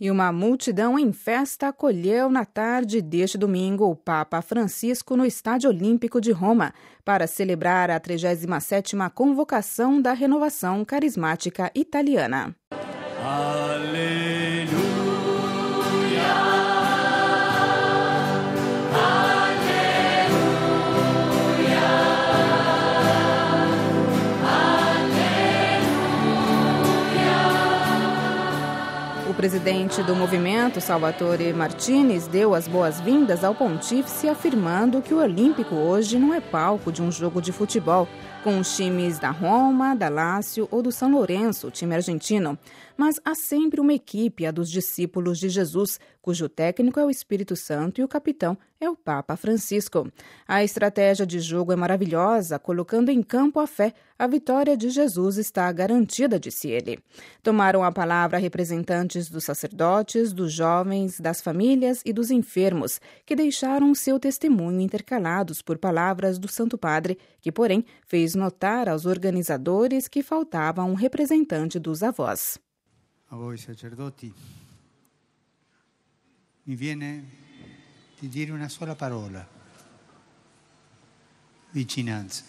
E uma multidão em festa acolheu na tarde deste domingo o Papa Francisco no Estádio Olímpico de Roma para celebrar a 37ª convocação da Renovação Carismática Italiana. Aleluia. O presidente do movimento, Salvatore Martinez, deu as boas-vindas ao pontífice, afirmando que o Olímpico hoje não é palco de um jogo de futebol, com os times da Roma, da Lazio ou do São Lourenço, time argentino. Mas há sempre uma equipe, a dos discípulos de Jesus, cujo técnico é o Espírito Santo e o capitão é o Papa Francisco. A estratégia de jogo é maravilhosa, colocando em campo a fé. A vitória de Jesus está garantida, disse ele. Tomaram a palavra representantes dos sacerdotes, dos jovens, das famílias e dos enfermos, que deixaram seu testemunho intercalados por palavras do Santo Padre, que, porém, fez notar aos organizadores que faltava um representante dos avós. A voi sacerdoti, mi viene di dire una sola parola: vicinanza.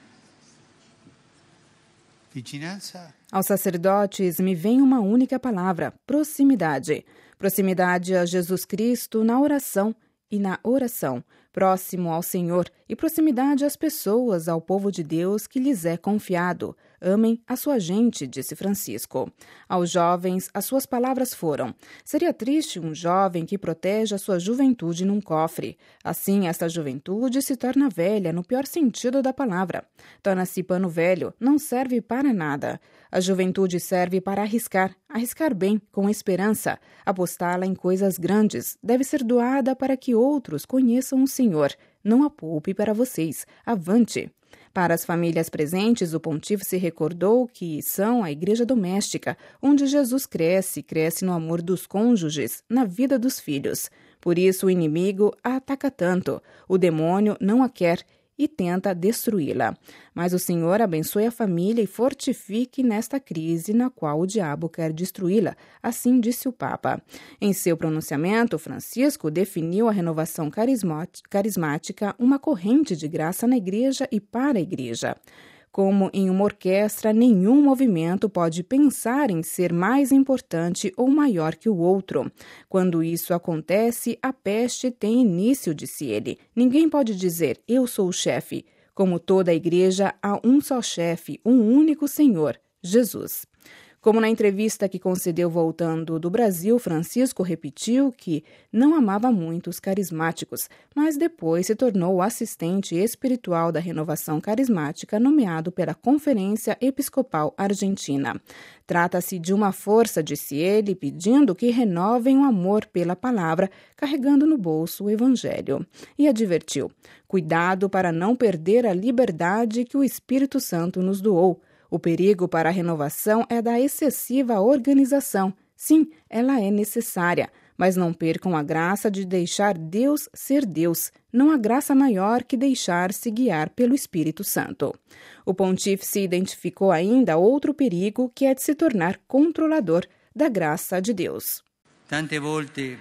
Vicinanza. Aos sacerdotes me vem uma única palavra: proximidade. Proximidade a Jesus Cristo na oração e na oração, próximo ao Senhor, e proximidade às pessoas, ao povo de Deus que lhes é confiado. Amem a sua gente, disse Francisco. Aos jovens, as suas palavras foram: seria triste um jovem que protege a sua juventude num cofre. Assim, esta juventude se torna velha no pior sentido da palavra. Torna-se pano velho, não serve para nada. A juventude serve para arriscar bem, com esperança. Apostá-la em coisas grandes deve ser doada para que outros conheçam o Senhor. Não a poupe para vocês. Avante! Para as famílias presentes, o pontífice recordou que são a igreja doméstica, onde Jesus cresce no amor dos cônjuges, na vida dos filhos. Por isso o inimigo a ataca tanto. O demônio não a quer e tenta destruí-la. Mas o Senhor abençoe a família e fortifique nesta crise na qual o diabo quer destruí-la, assim disse o Papa. Em seu pronunciamento, Francisco definiu a renovação carismática uma corrente de graça na Igreja e para a Igreja. Como em uma orquestra, nenhum movimento pode pensar em ser mais importante ou maior que o outro. Quando isso acontece, a peste tem início, disse ele. Ninguém pode dizer, eu sou o chefe. Como toda a igreja, há um só chefe, um único Senhor, Jesus. Como na entrevista que concedeu voltando do Brasil, Francisco repetiu que não amava muito os carismáticos, mas depois se tornou o assistente espiritual da renovação carismática nomeado pela Conferência Episcopal Argentina. Trata-se de uma força, disse ele, pedindo que renovem o amor pela palavra, carregando no bolso o Evangelho. E advertiu: cuidado para não perder a liberdade que o Espírito Santo nos doou. O perigo para a renovação é da excessiva organização. Sim, ela é necessária, mas não percam a graça de deixar Deus ser Deus. Não há graça maior que deixar-se guiar pelo Espírito Santo. O pontífice identificou ainda outro perigo, que é de se tornar controlador da graça de Deus. Tante volte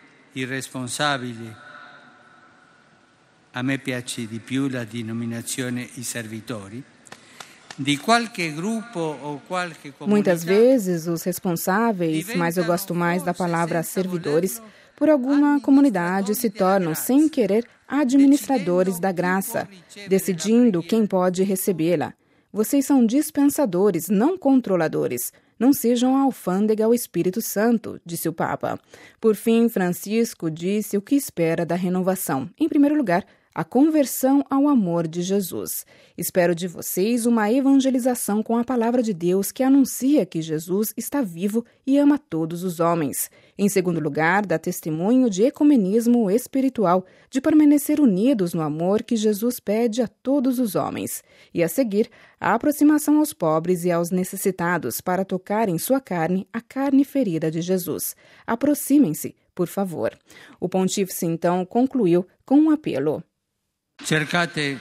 irresponsabile, a me piace di più la denominazione i servitori. Muitas vezes os responsáveis, mas eu gosto mais da palavra servidores, por alguma comunidade se tornam, sem querer, administradores da graça, decidindo quem pode recebê-la. Vocês são dispensadores, não controladores. Não sejam a alfândega ao Espírito Santo, disse o Papa. Por fim, Francisco disse o que espera da renovação. Em primeiro lugar, a conversão ao amor de Jesus. Espero de vocês uma evangelização com a palavra de Deus que anuncia que Jesus está vivo e ama todos os homens. Em segundo lugar, dá testemunho de ecumenismo espiritual, de permanecer unidos no amor que Jesus pede a todos os homens. E a seguir, a aproximação aos pobres e aos necessitados para tocar em sua carne a carne ferida de Jesus. Aproximem-se, por favor. O pontífice, então, concluiu com um apelo. Cercate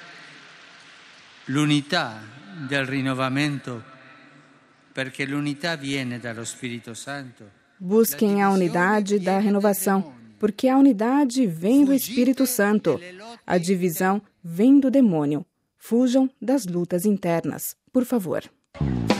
l'unità del rinnovamento, perché l'unità viene dallo Spirito Santo. Busquem a unidade da renovação, porque a unidade vem do Espírito Santo. A divisão vem do demônio. Fujam das lutas internas, por favor.